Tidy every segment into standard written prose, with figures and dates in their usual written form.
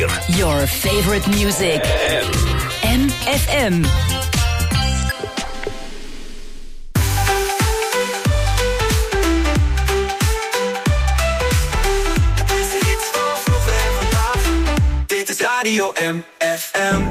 4. Your favorite music. MFM. Dit is Radio MFM.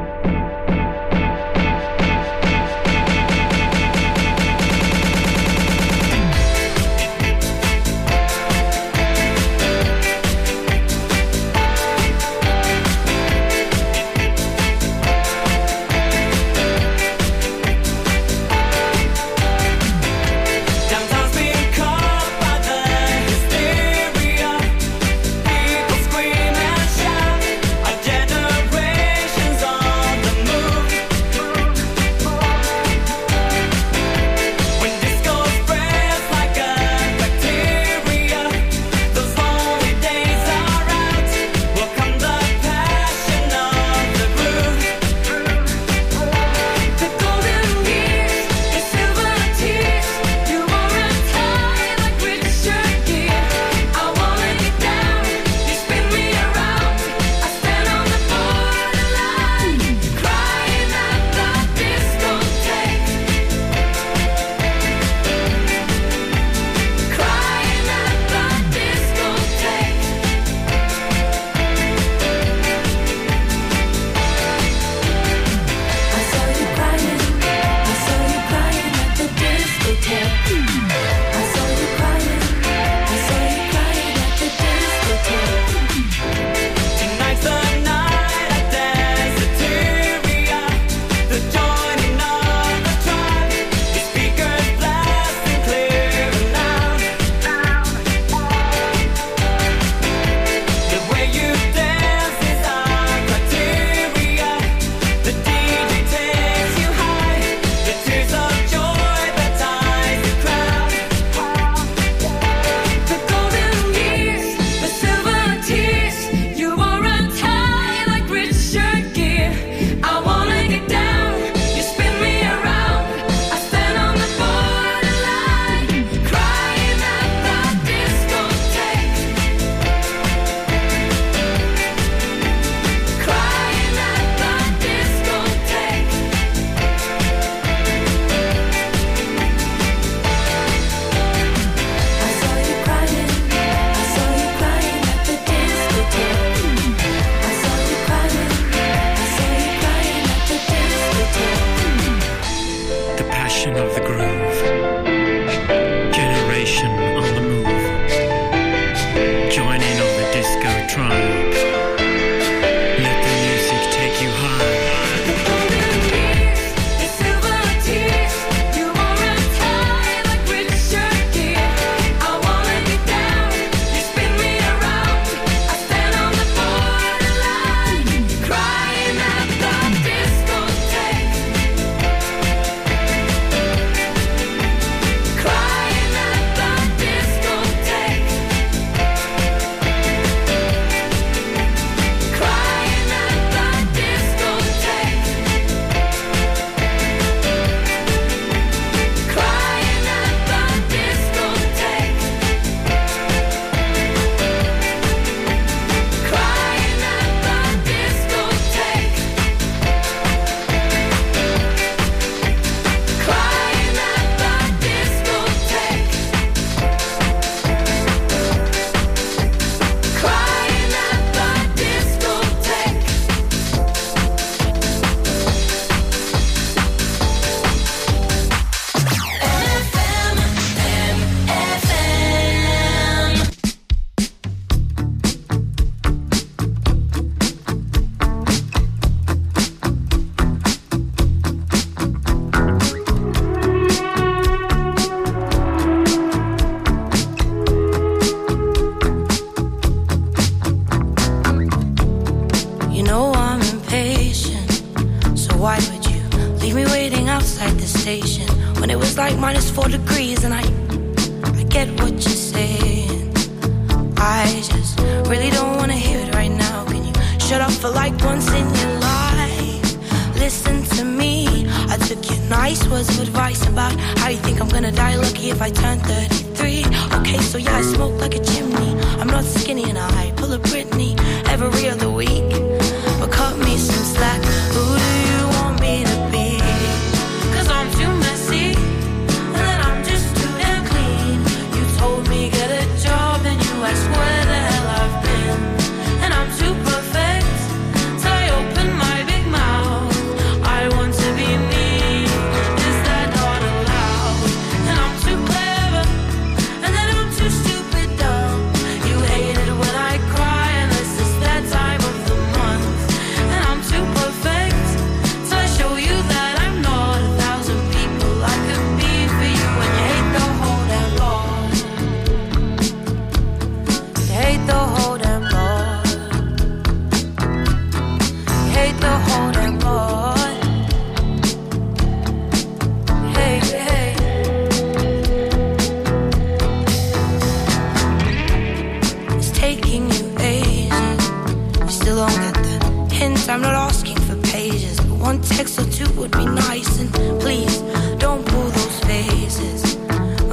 If I turn 33, okay, so yeah, I smoke like a chimney. I'm not skinny and I pull a Britney every other week.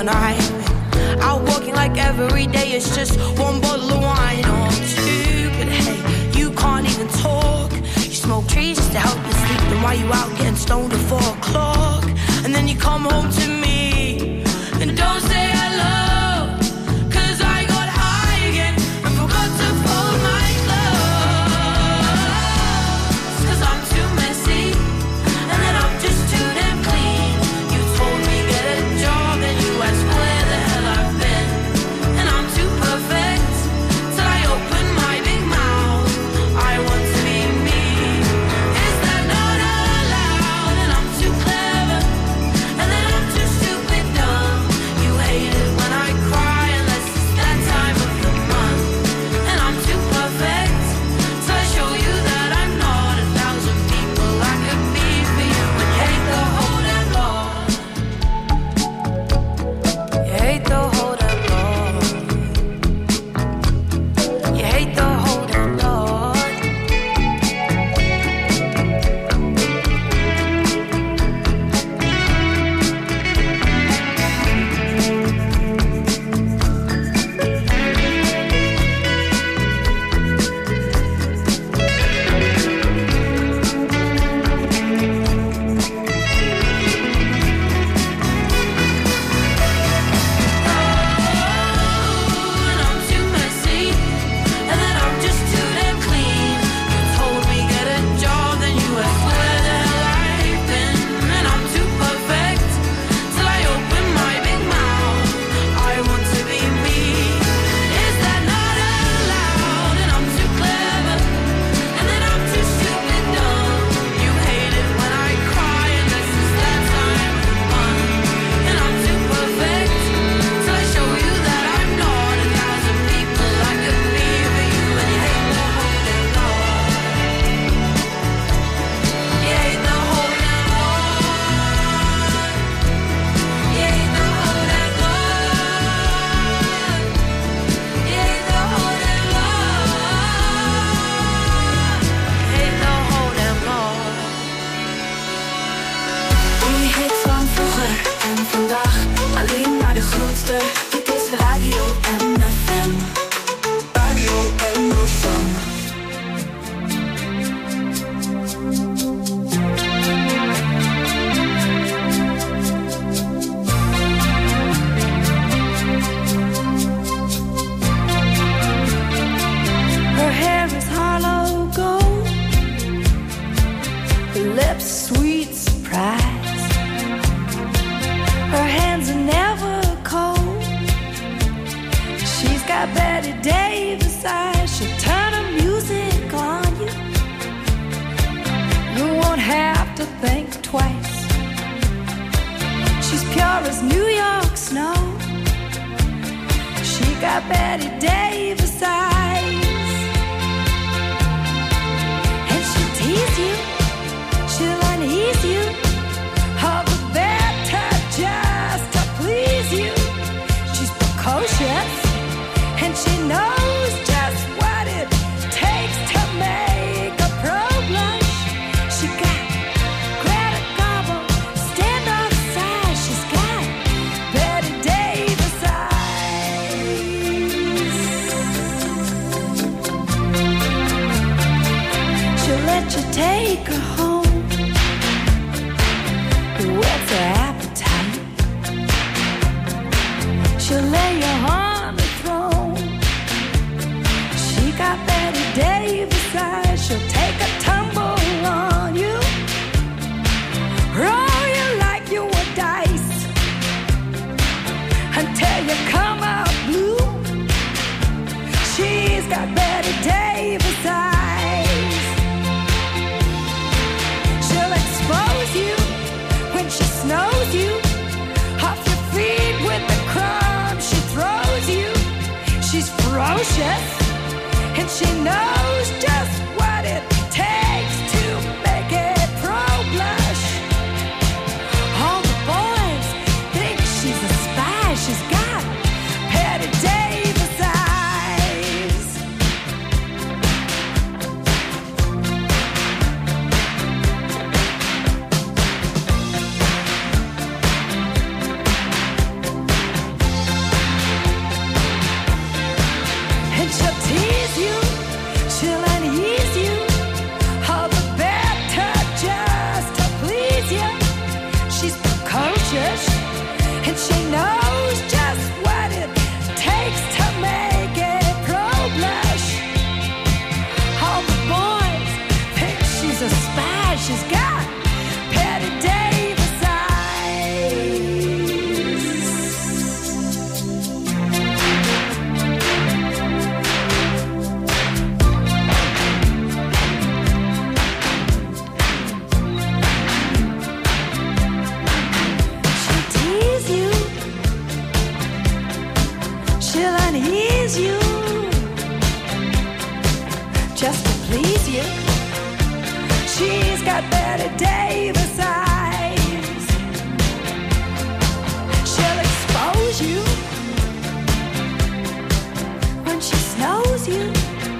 night. Out walking like every day it's just one bottle of wine. Oh, I'm stupid, hey, you can't even talk. You smoke trees just to help you sleep. Then why you out getting stoned at 4 o'clock? And then you come home to me and don't say hello. And she knows just what it takes to make it pro blush. All the boys think she's a spy. She's got Betty Davis eyes. she'll unease you just to please you. She's got Betty Davis eyes. She'll expose you when she snows you.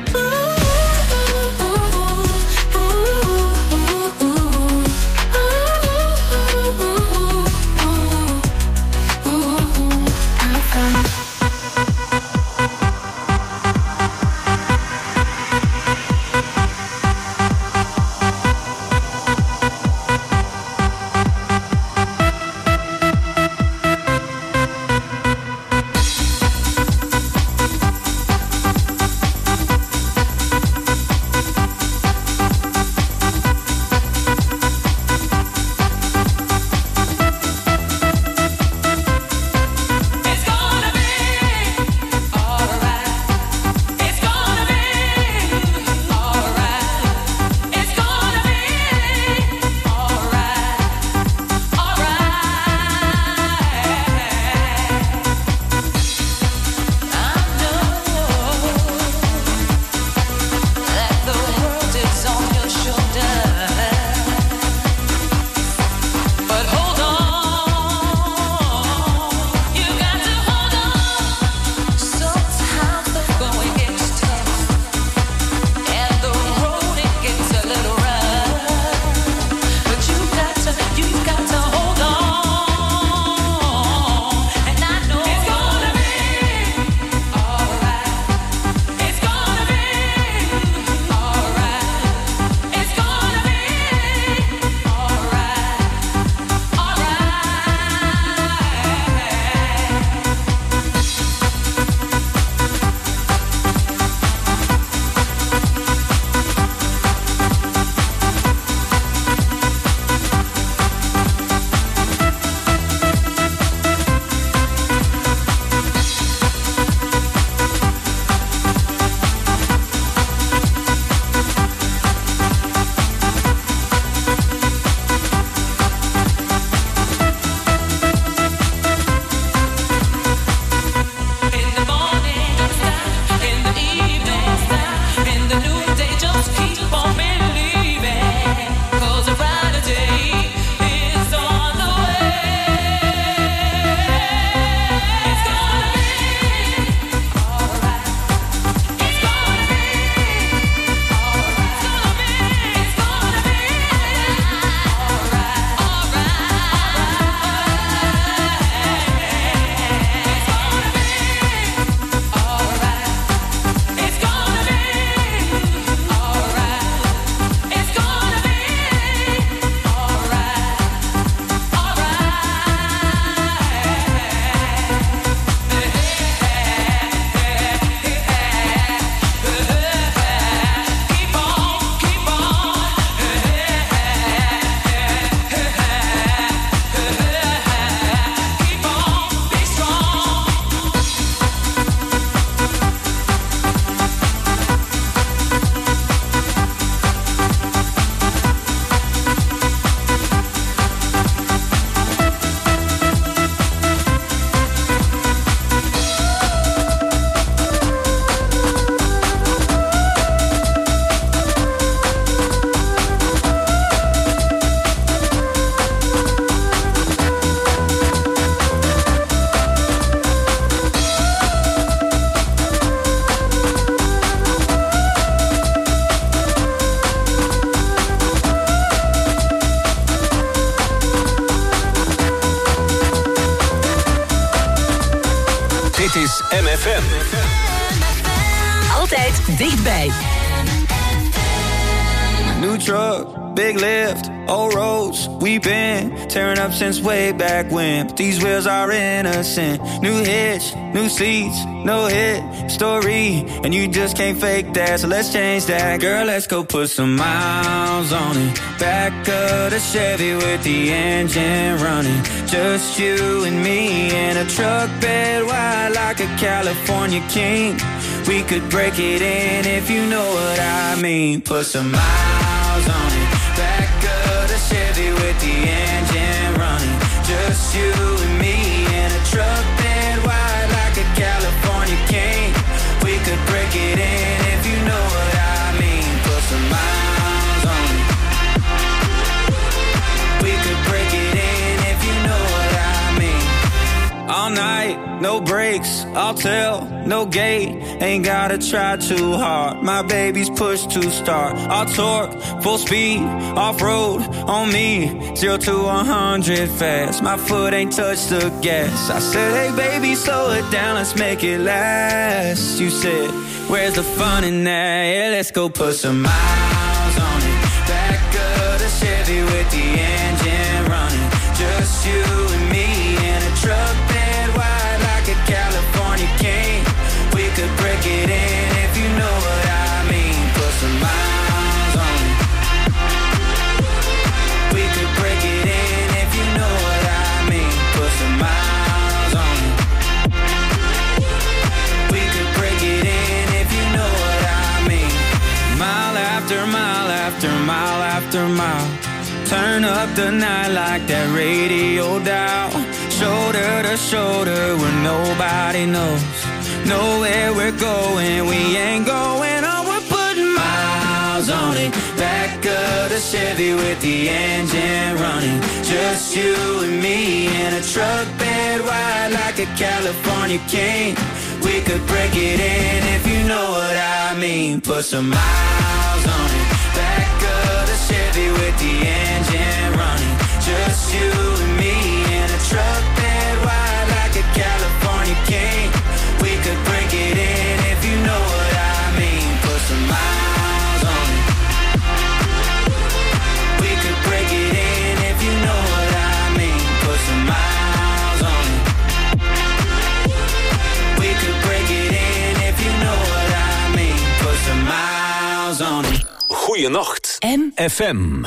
is MFM. Altijd dichtbij. New truck, big lift, old roads. We've been tearing up since way back when. But these wheels are innocent. New hitch, new seats, no hit story. And you just can't fake that, so let's change that. Girl, let's go put some miles on it. Back of the Chevy with the engine running. Just you and me in a truck bed wide like a California king. We could break it in if you know what I mean. Put some miles on it. Back of the Chevy with the engine running. Just you and me in a truck bed wide like a California night, no breaks, I'll tell, no gate. Ain't gotta try too hard, my baby's push to start. I'll torque, full speed, off-road, on me, 0 to 100 fast. My foot ain't touched the gas. I said, hey baby, slow it down, let's make it last. You said, where's the fun in that? Yeah, let's go put some miles on it. Back of the Chevy with the engine running. Just you and me in a truck bed wide like a California king. We could break it in if you know what I mean. Put some miles on it. We could break it in if you know what I mean. Put some miles on it. We could break it in if you know what I mean. Mile after mile after mile after mile. Turn up the night like that radio dial. Shoulder to shoulder where nobody knows. Know where we're going, we ain't going on. We're putting miles on it. Back of the Chevy with the engine running. Just you and me in a truck bed wide like a California king. We could break it in if you know what I mean. Put some miles on it. Back of the Chevy with the engine running. Just you and me in a truck bed wide like a California king. We could break it in if you know what I mean. Put some miles on it. We could break it in if you know what I mean. Put some miles on it. We could break it in if you know what I mean. Put some miles on it. Goeienacht. FM.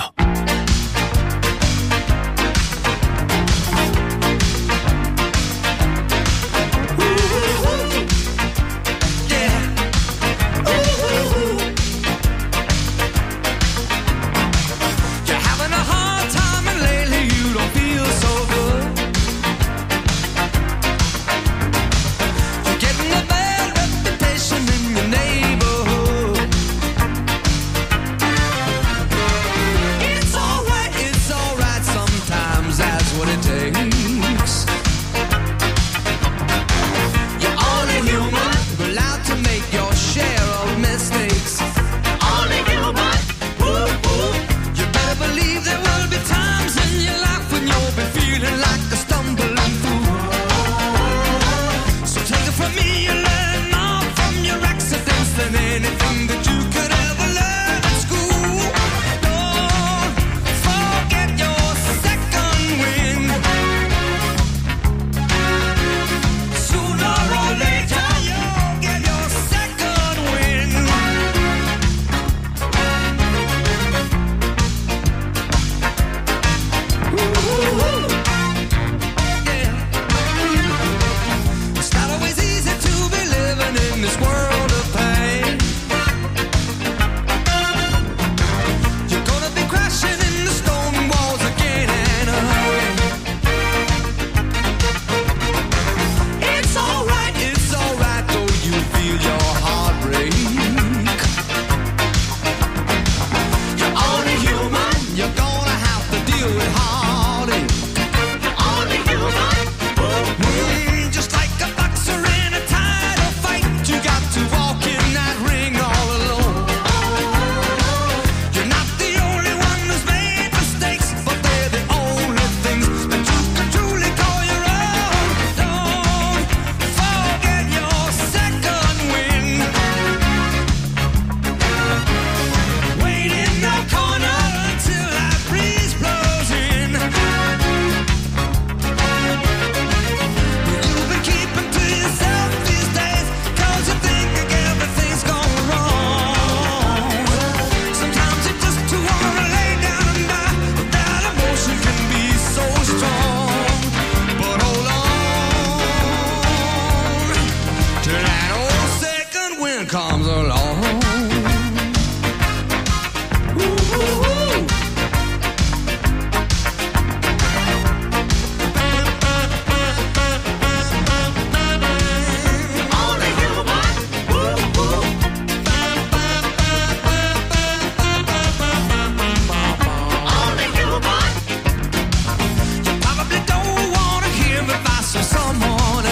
Someone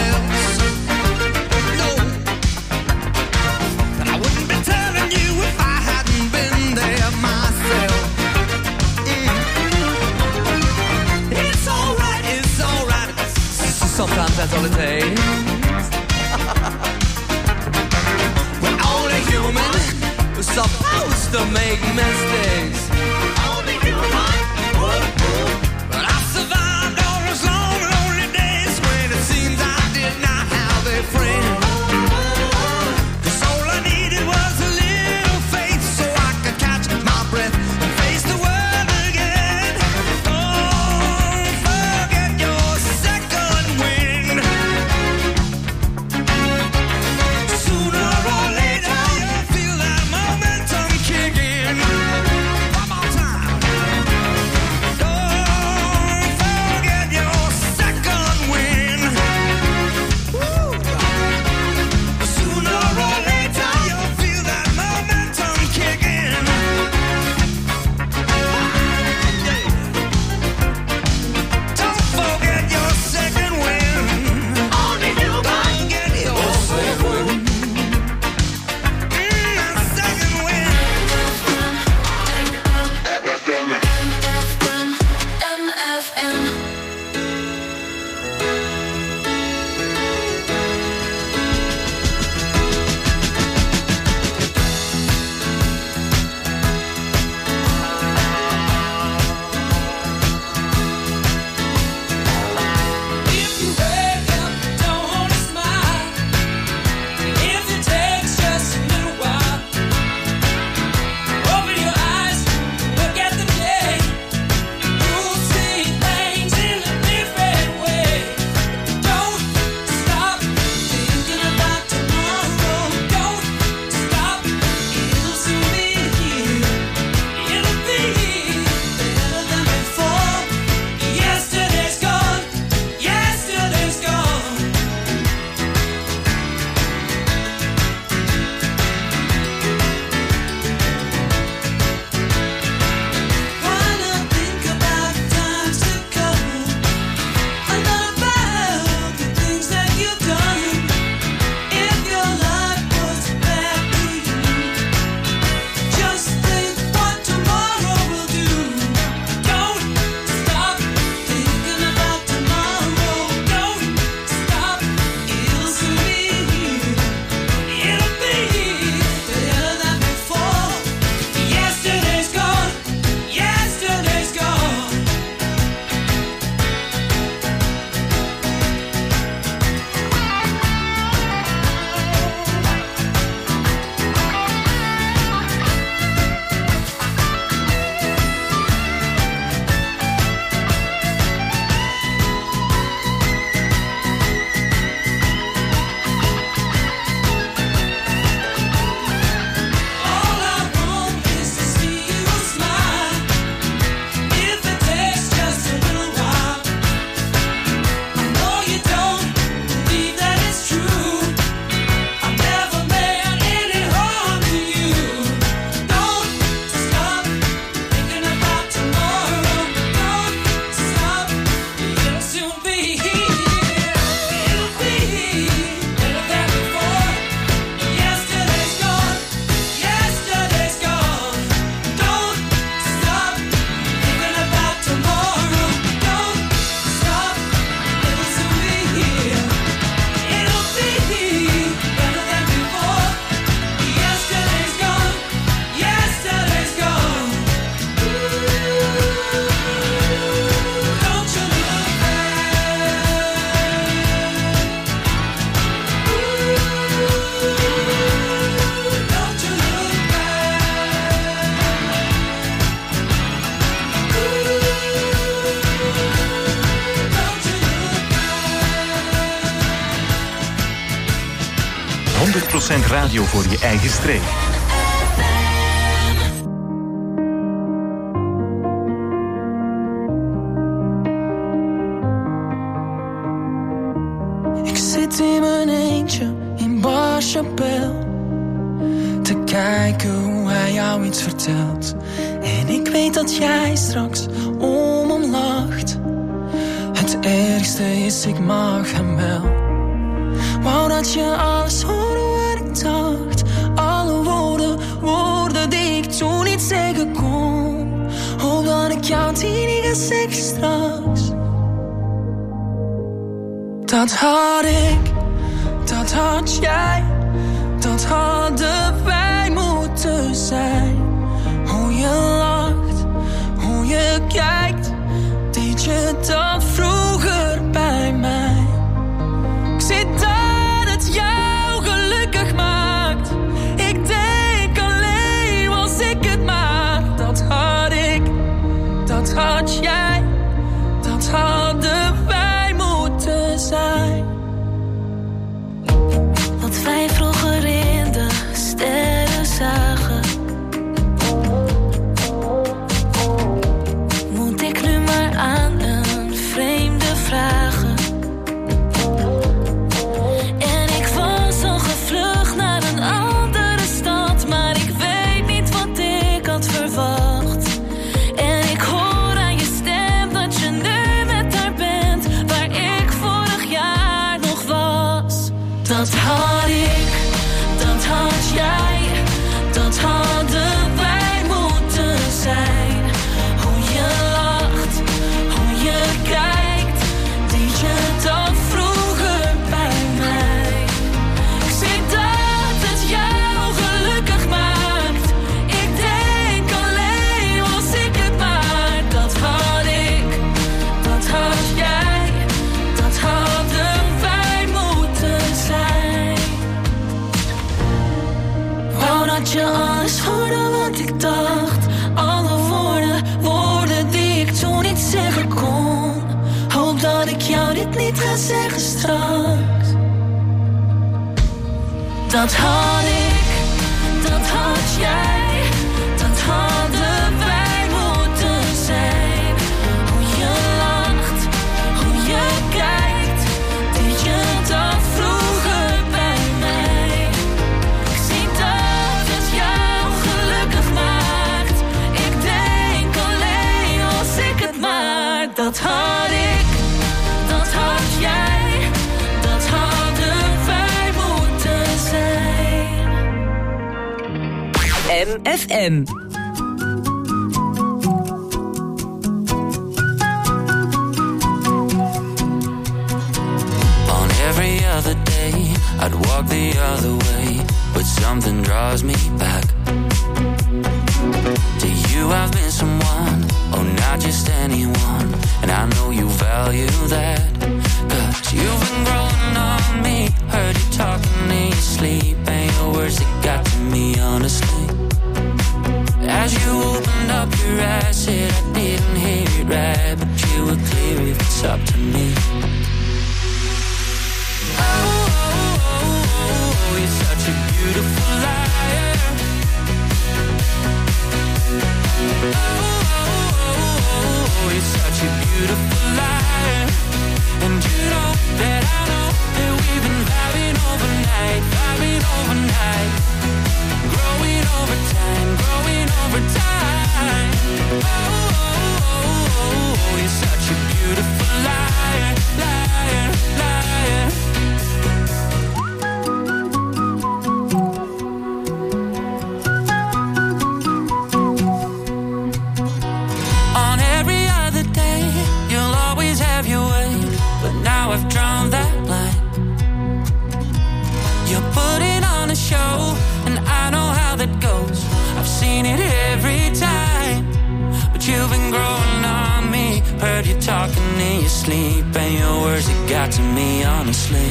We're only human, we're supposed to make mistakes. Only human. But I survived all those long, lonely days when it seems I did not have a friend. 'Cause all I needed was a little faith so I could catch my breath and face the world again. Don't forget your second wind. Sooner or later you'll feel that momentum kick in. One more time. Don't forget your second wind. Woo. Sooner or later you'll feel that momentum kick in. Don't forget your second wind. Only you can get your second wind. Second wind. If you wake up, don't wanna smile. If it takes just a little while, open your eyes, look at the day. You'll see things in a different way. Don't stop thinking about tomorrow. Don't stop, it'll soon be here. It'll be better than before. Yesterday's gone, yesterday's gone. Why not think about times to come and not about the things that you've done? If your life was back to you, just think what tomorrow will do. Don't stop thinking about tomorrow. Don't stop, it'll soon be here. It'll be better than before. Yesterday's gone, yesterday's gone. All I want is to see you smile. If it takes just a little while, I know you don't believe that it's true. I never meant any harm to you. Don't stop thinking about tomorrow. Don't stop, it'll soon be here. It'll be better than before. Yesterday's gone, yesterday's gone. Don't stop thinking about tomorrow. Don't stop, it'll soon be here. It'll be better than before. Yesterday's gone, yesterday's gone. Don't you look back. Don't you look back. 100% radio voor je eigen streek. Ik zit in mijn eentje in Barchapel te kijken hoe hij jou iets vertelt. En ik weet dat jij straks om hem lacht. Het ergste is, ik mag hem wel. Wou dat je alles hoorde wat ik dacht. Alle woorden die ik toen niet zeggen kon. Hoop dat ik jou die niet ga zeggen straks. Dat had ik dat hadden wij moeten zijn. Hoe je lacht, hoe je kijkt, deed je dat vroeger bij mij. Ik zit dat het jou gelukkig maakt. Ik denk alleen was ik het maar. Dat had ik, dat had jij, dat hadden wij moeten zijn. Wat wij vroeger in de sterren zagen, moet ik nu maar aan een vreemde vragen. En ik was al gevlucht naar een andere stad, maar ik weet niet wat ik had verwacht. En ik hoor aan je stem dat je nu met haar bent, waar ik vorig jaar nog was. Dat had ik, dat had jij, dat hadden wij moeten zijn. Hoe je lacht, hoe je kijkt, deed je dat vroeger bij mij. Ik zie dat het jou gelukkig maakt. Ik denk alleen was ik het maar. Dat had ik, dat had jij, dat hadden wij moeten zijn. Wou dat je alles hoorde wat ik dacht. Alle woorden die ik toen niet zeggen kon. Hoop dat ik jou dit niet ga zeggen straks. Dat had ik, dat had jij, dat hadden wij moeten zijn. Hoe je lacht, hoe je kijkt, deed je dat vroeger bij mij. Ik zie dat het jou gelukkig maakt. Ik denk alleen als ik het maar. Dat had ik, dat had jij, dat hadden wij moeten zijn. MFM. On every other day, I'd walk the other way, but something draws me back. To you I've been someone, oh not just anyone, and I know you value that. Cause you've been growing on me, heard you talking in your sleep, and your words that got to me honestly. As you opened up your eyes, said I didn't hear it right, but you were clear if it's up to me. Oh, you're such a beautiful liar. Oh, you're such a beautiful liar. And you know that I know that we've been vibing overnight, growing over time, Oh, you're such a beautiful liar, liar, liar. On every other day, you'll always have your way, but now I've drawn that line. You're putting on a show, and I know how that goes. I've seen it every time, but you've been growing on me. Heard you talking in your sleep, and your words that got to me honestly.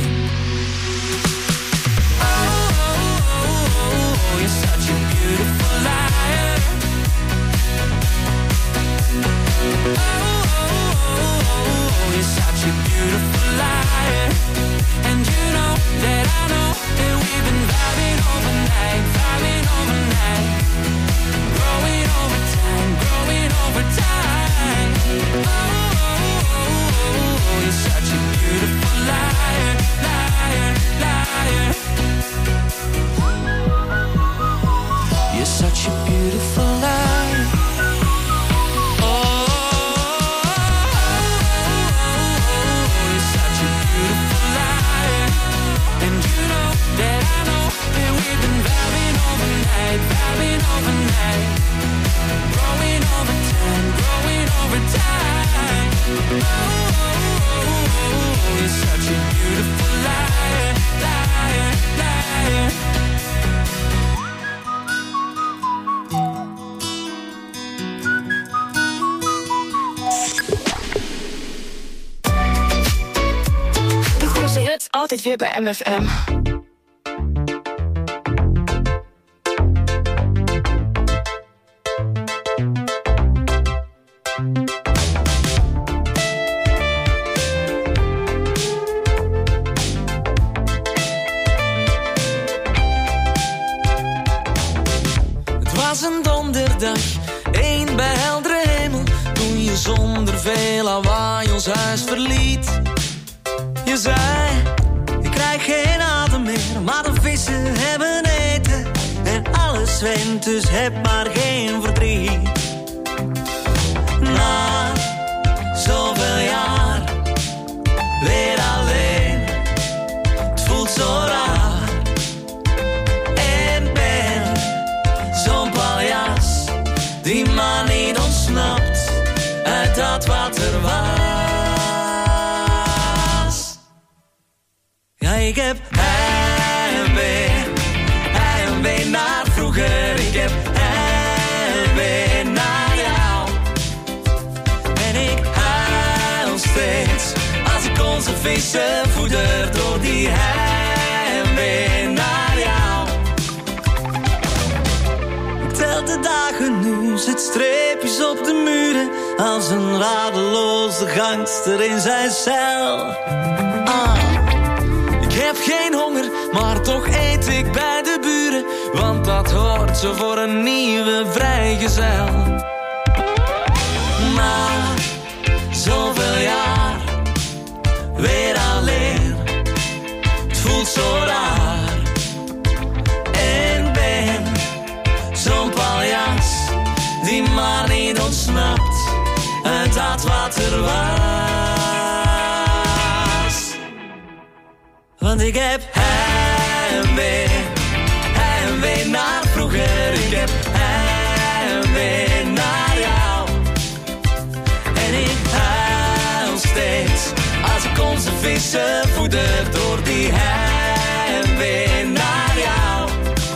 Oh, you're such a beautiful liar. Oh, you're such a beautiful liar. And you know that I know that we've been vibing overnight, growing over time. Oh, you're such a beautiful liar, liar. altijd weer bij MFM. Het was een donderdag, één bij heldere hemel, toen je zonder veel lawaai ons huis verliet. Je zei, ik krijg geen adem meer, maar de vissen hebben eten en alles wint, dus heb maar geen verdriet. Na zoveel jaar, weer alleen, het voelt zo raar. En ben zo'n paljas, die maar niet ontsnapt uit dat wat er was. Ja, ik heb heimwee naar vroeger. Ik heb heimwee naar jou. En ik huil steeds als ik onze vissen voeder door die heimwee naar jou. Ik tel de dagen nu, zet streepjes op de muren als een radeloze gangster in zijn cel. Ik heb geen honger, maar toch eet ik bij de buren, want dat hoort zo voor een nieuwe vrijgezel. Na zoveel jaar, weer alleen, het voelt zo raar. En ben zo'n paljas, die maar niet ontsnapt uit dat wat er was. Want ik heb heimwee naar vroeger. Ik heb heimwee naar jou. En ik huil steeds als ik onze vissen voeder door die heimwee naar jou.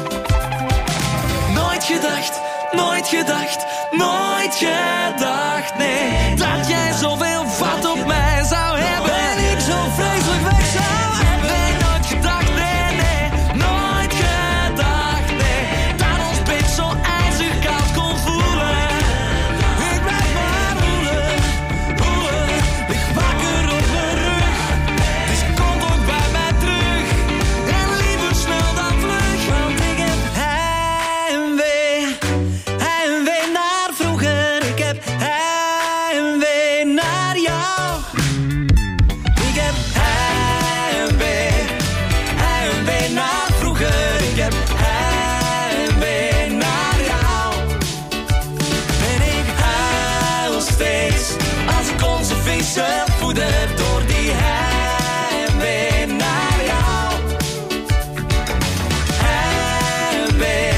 Nooit gedacht, nooit gedacht, nooit gedacht, nee, dat jij zoveel vat op mij zou hebben. En ik zo vreselijk weg zou hebben. Nooit gedacht, nee, nee, nooit gedacht, nee, dat ons pik zo ijzig koud kon voelen. Ik blijf maar roelen, roelen, lig wakker op mijn rug. Dus kom ook bij mij terug, en liever snel dan vlug. Want ik heb heimwee naar vroeger. Ik heb heimwee naar jou. Ik heb heimwee naar vroeger. Ik heb heimwee naar jou. En ik huil steeds als ik onze vissen voeder door die heimwee naar jou. Heimwee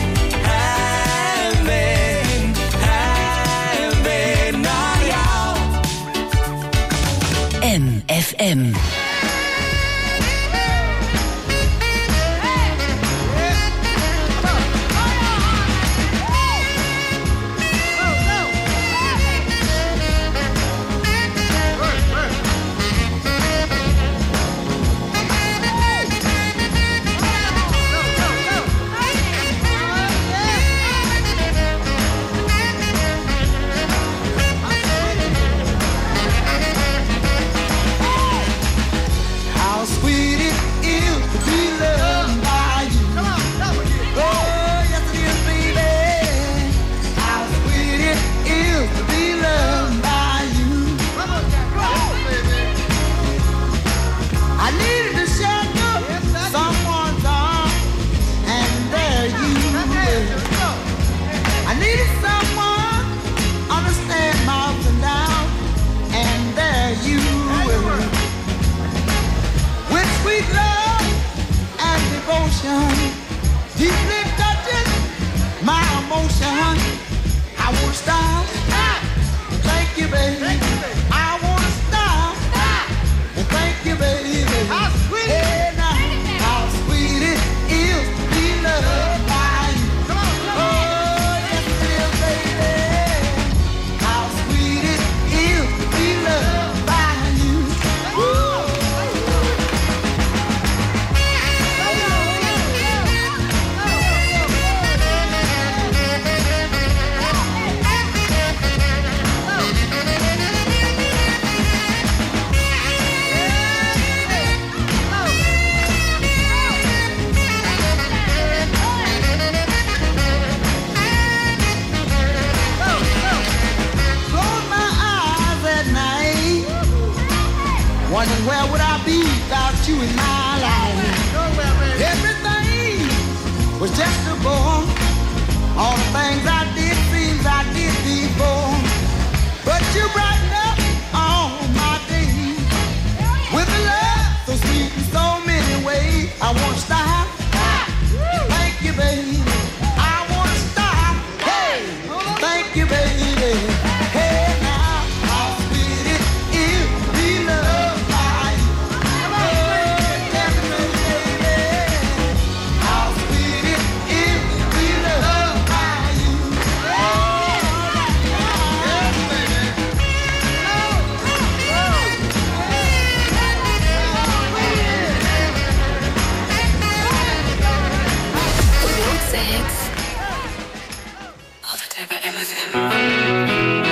naar jou. MFM. How sweet it is to be loved by you. Oh, yes it is, baby. How sweet it is to be loved by you. I needed to shelter someone's arms, and there you were. I needed someone understand my ups and downs, and there you were. With sweet love and devotion, deeply touching my emotion. I won't stop. Thank you, baby. I won't stop. Thank you, baby. How sweet it is. How sweet it is to be loved by you. Oh, yes it is, baby. How sweet it is to be loved by you. Woo. All the things I did seems I did before. But you brighten up all my days with a love so sweet in so many ways. I want to stop. Thank you, baby. I want to stop. Hey, thank you, baby. Hey, now, how sweet it is to be loved by you. Oh, tell me, baby, how sweet it is to be loved by you. Yes, baby. It's the hits. All the time I am with him.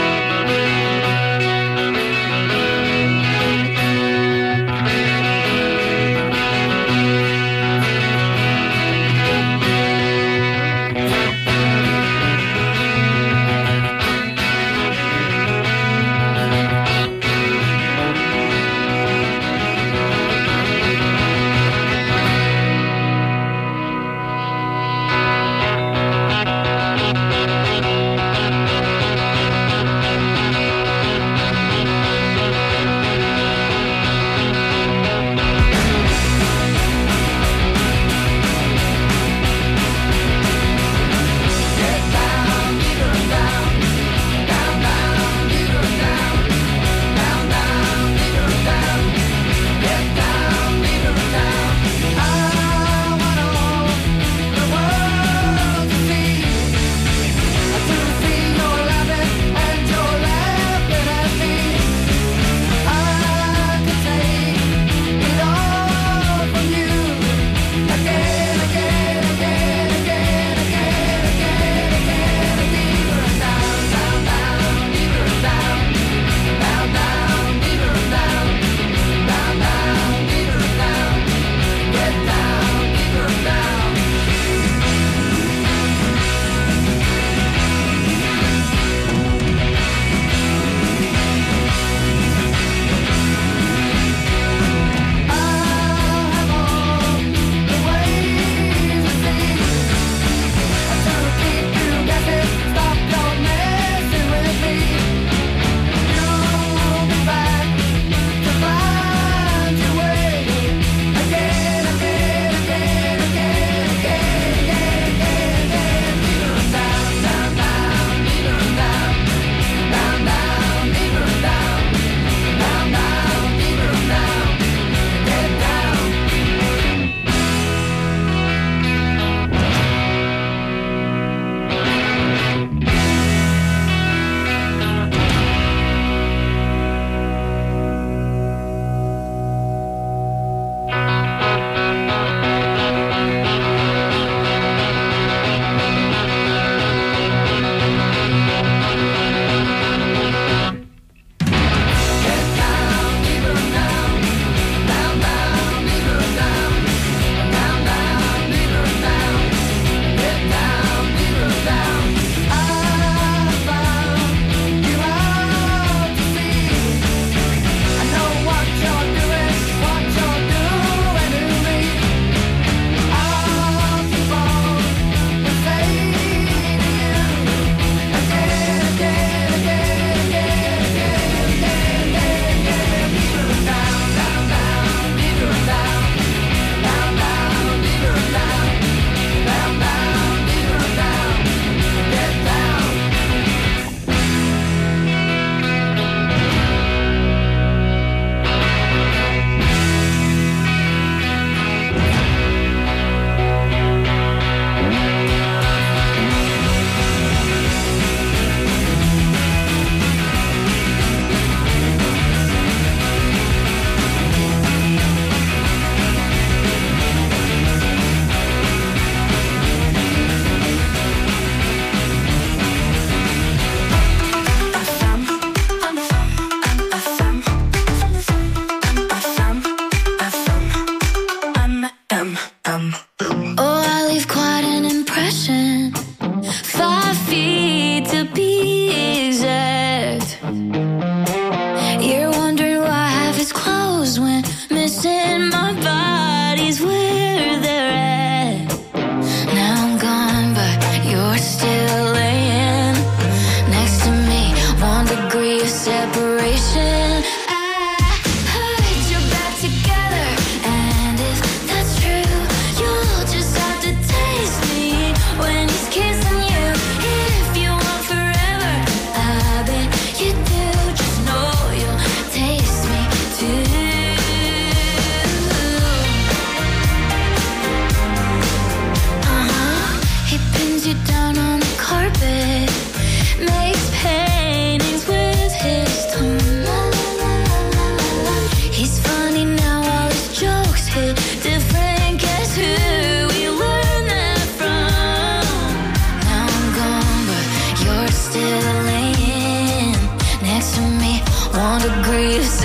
Still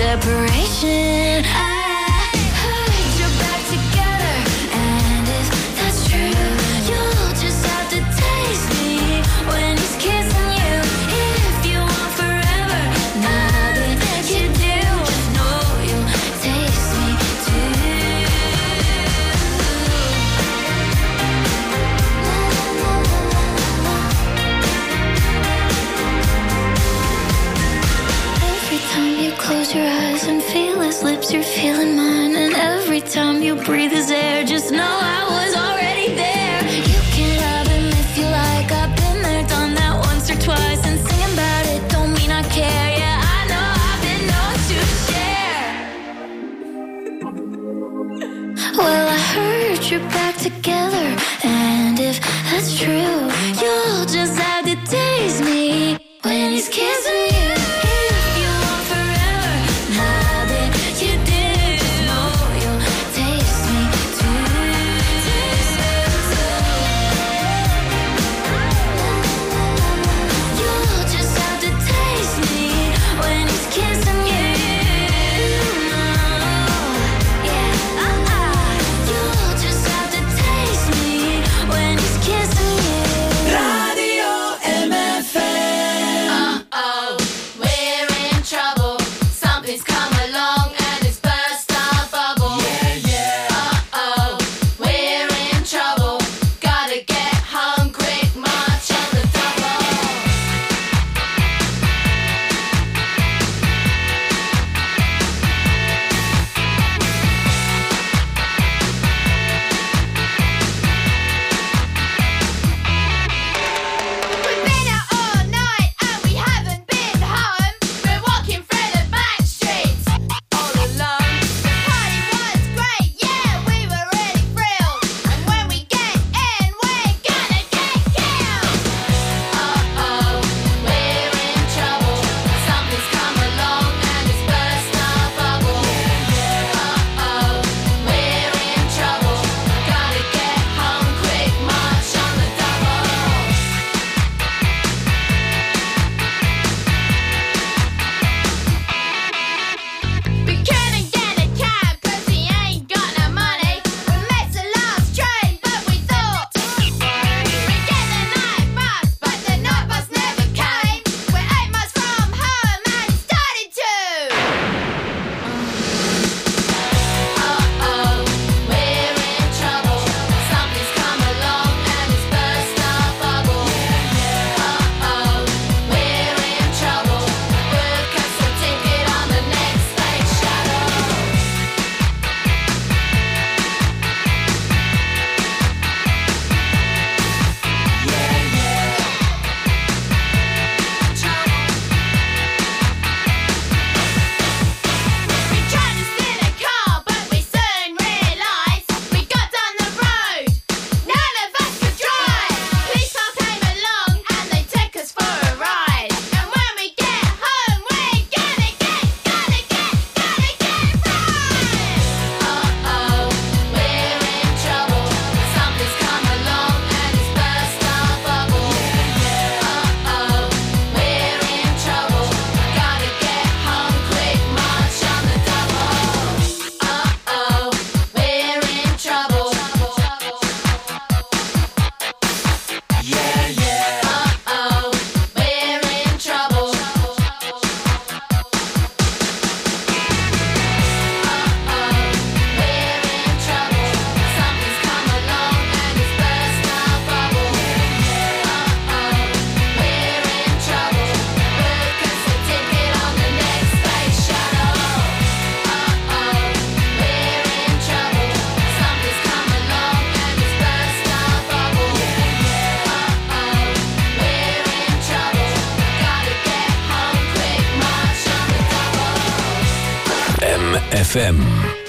separation. I heard you're back together, and if that's true, you'll just have to taste me when he's kissing you. If you want forever, nothing you do, just know you'll taste me too. Every time you close your eyes and feel his lips, you're feeling mine. And every time you breathe his air, just know I was already there. You can love him if you like. I've been there, done that once or twice. And singing about it don't mean I care. Yeah, I know I've been known to share. Well, I heard you're back together, and if that's true, you'll just have to taste me when he's kissing you. If you want forever, nothing you do, just know you'll taste me too. You'll just have to taste me when he's kissing you. Yeah, you'll just have to taste me when he's kissing you. Radio MFM. Uh-oh, we're in trouble. Something's come along and it's burst our bubble. Uh-oh, we're in trouble. Gotta get home quick, march on the double. We've been out all night and we haven't been home. We're walking through the back streets all alone. The party was great, yeah, we were really thrilled. And when we get in, we're gonna get killed. Uh-oh, we're in trouble. Something's come along and it's burst our bubble. Uh-oh, we're in trouble. Gotta get home quick, march on the double. We couldn't get a cab 'cause we ain't got no money. We missed the last train, but we thought we'd get the night bus, but the night bus never came. We're 8 miles from home and started to. Uh-oh, we're in trouble. Something's come along and it's burst our bubble. Uh-oh, we're in trouble. Book us a ticket on the next space shuttle. We tried to steal a car, but we soon realised we got on the road. None of us could drive. Police car came along and they took us for a ride. And when we get home, we're gonna get right. Uh-oh, we're in trouble. Something's come along and it's burst our bubble. Uh-oh, we're in trouble. Gotta get home quick, march on the double. Uh-oh, we're in trouble. Uh-oh, we're in trouble. Something's come along and it's burst our bubble. Uh-oh, we're in trouble. Book us a ticket on the next space shuttle. Uh-oh, we're in trouble. Something's come along and it's burst our bubble. Uh-oh, we're in trouble. Gotta get home quick, march on the double. MFM.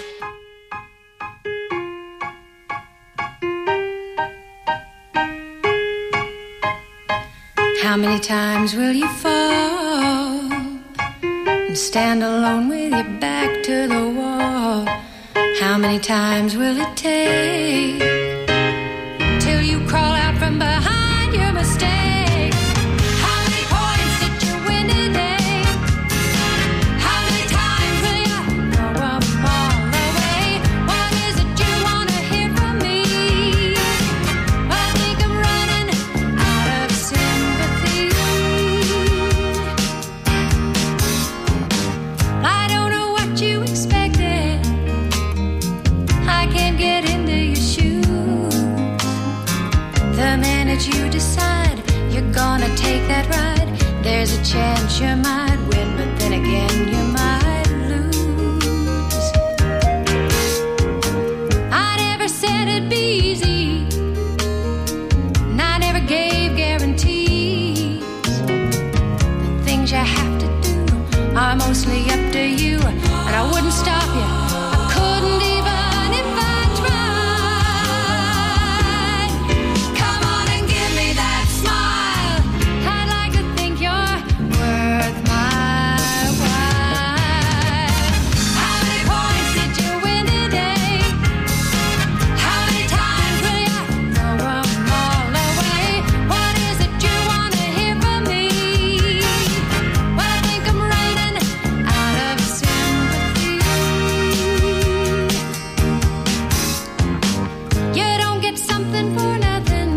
How many times will you fall and stand alone with your back to the wall? How many times will it take till you crawl out from behind your mistake? How many points did you win today? How many times will that ride, there's a chance you might win, but then again you might lose. I never said it'd be easy, and I never gave guarantees. The things you have to do are mostly up to you, and I wouldn't stop you. I couldn't even if I tried. Come on and give me that smile. I'd like to think you're worth my while. How many points did you win today? How many times will you throw them all away? What is it you want to hear from me? Well, I think I'm running out of sympathy. You don't get something for nothing.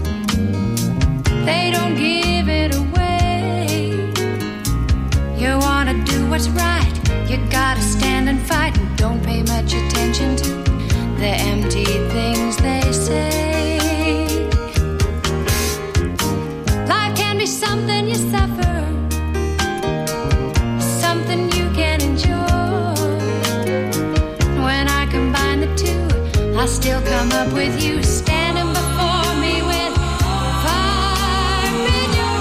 They don't give it away. You wanna do what's right, you gotta stand and fight, and don't pay much attention to the empty things they say. Life can be something you suffer, something you can enjoy. When I combine the two, I still come up with you standing before me with fire in your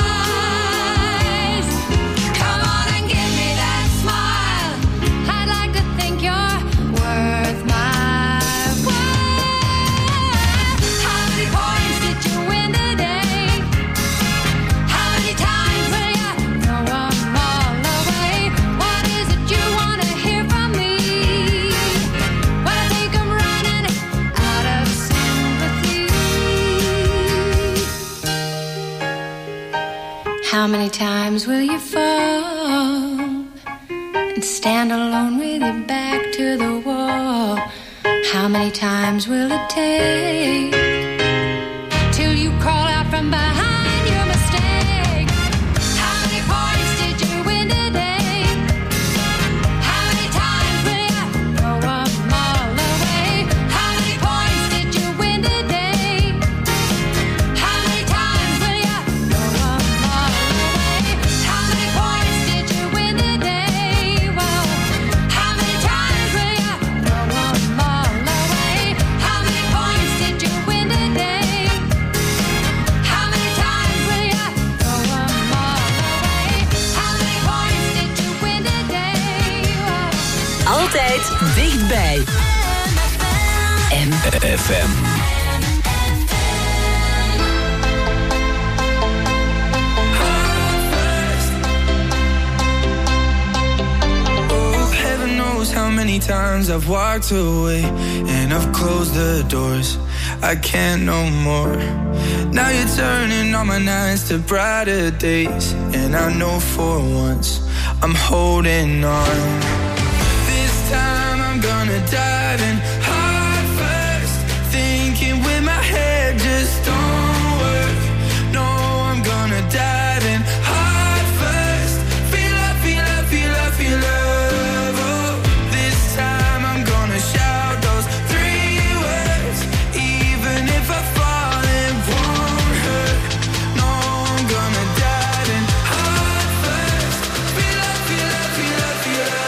eyes. Come on and give me that smile. I'd like to think you're worth my while. How many points did you win today? How many times will you throw them all away? What is it you want to hear from me? Well, I think I'm running out of sympathy. How many times will you fall and stand alone with your back to the wall? How many times will it take till you crawl out from behind your mistake? How many points did you win today? How many times will you throw them all away? How many points did you win today? How many times will you throw them all away? How many points did you win today? Well, how many times will you throw them all away? How many points did you win today? How many times will you throw them all away? How many points did you win today? Well, Altijd dichtbij. FM. Oh, heaven knows how many times I've walked away and I've closed the doors. I can't no more. Now you're turning all my nights to brighter days, and I know for once I'm holding on. This time I'm gonna dive in heart first, thinking with my head just don't work. No, I'm gonna dive in heart first. Feel love, feel love, feel love, feel love. Oh, this time I'm gonna shout those 3 words, even if I fall, it won't hurt. No, I'm gonna dive in heart first. Feel love, feel love, feel love, feel love.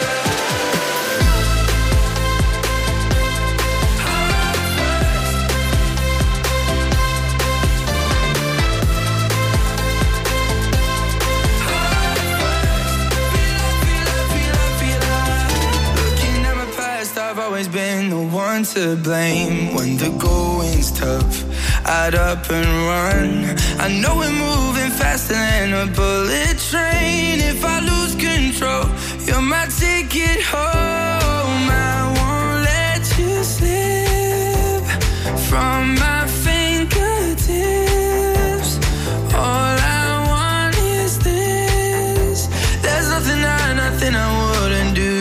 Looking at my past, I've always been the one to blame. When the going's tough, I'd up and run. I know we're moving faster than a bullet train. If I lose control, you're my ticket home. I won't let you slip from my fingertips. All I want is this. There's nothing I wouldn't do.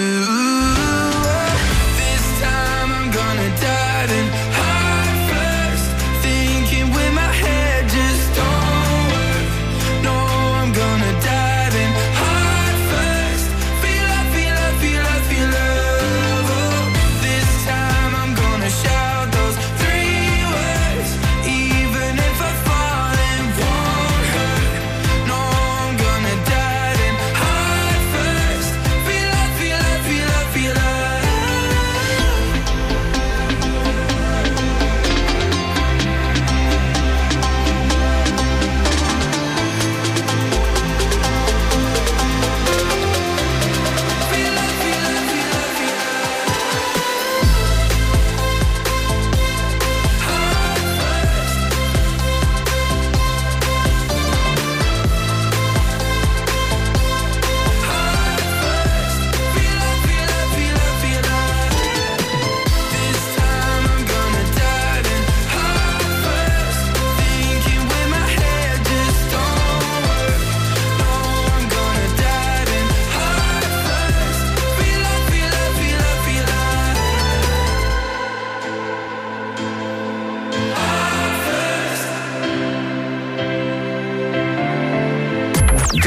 This time I'm gonna dive in heart first, thinking with my head just don't work. No, I'm gonna dive in heart first. Feel love, feel love, feel love, feel love.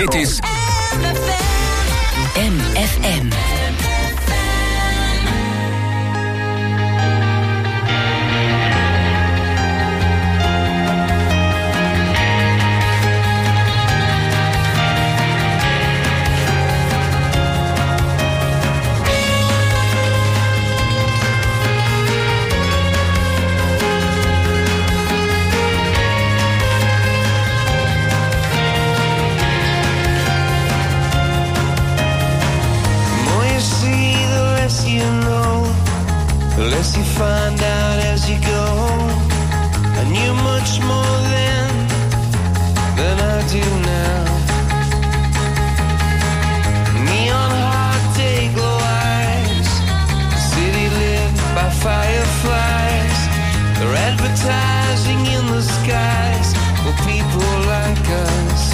Dit is MFM. Less you find out as you go, I knew much more then than I do now. Neon hot day glow eyes, city lit by fireflies. They're advertising in the skies for people like us.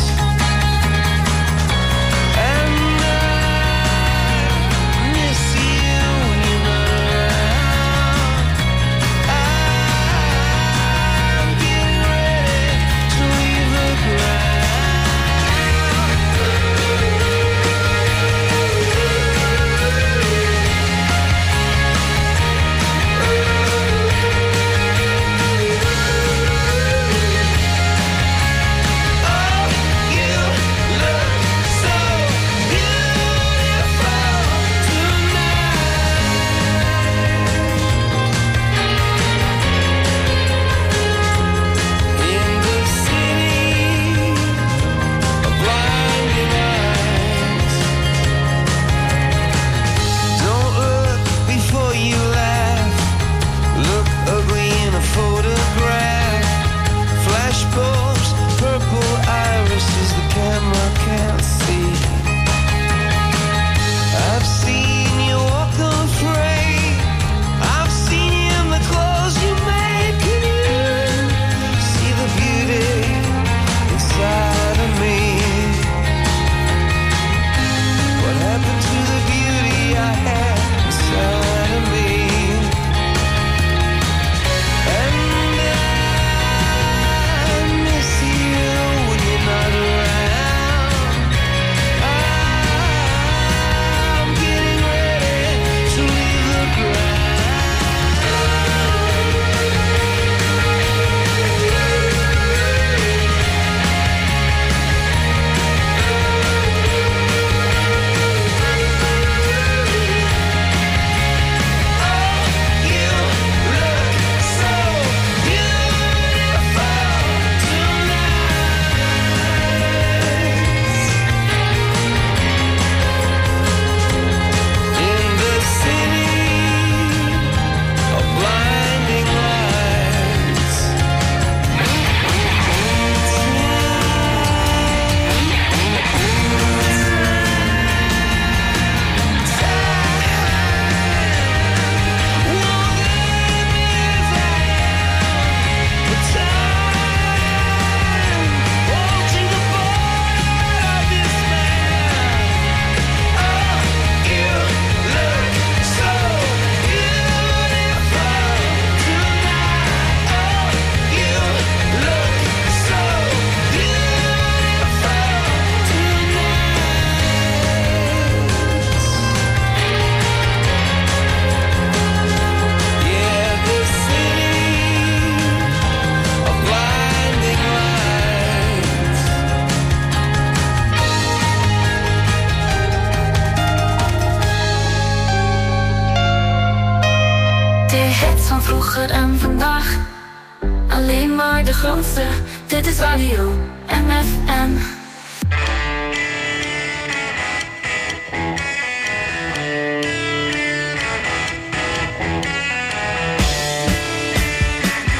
Vroeger en vandaag, alleen maar de grootste. Dit is Radio MFM.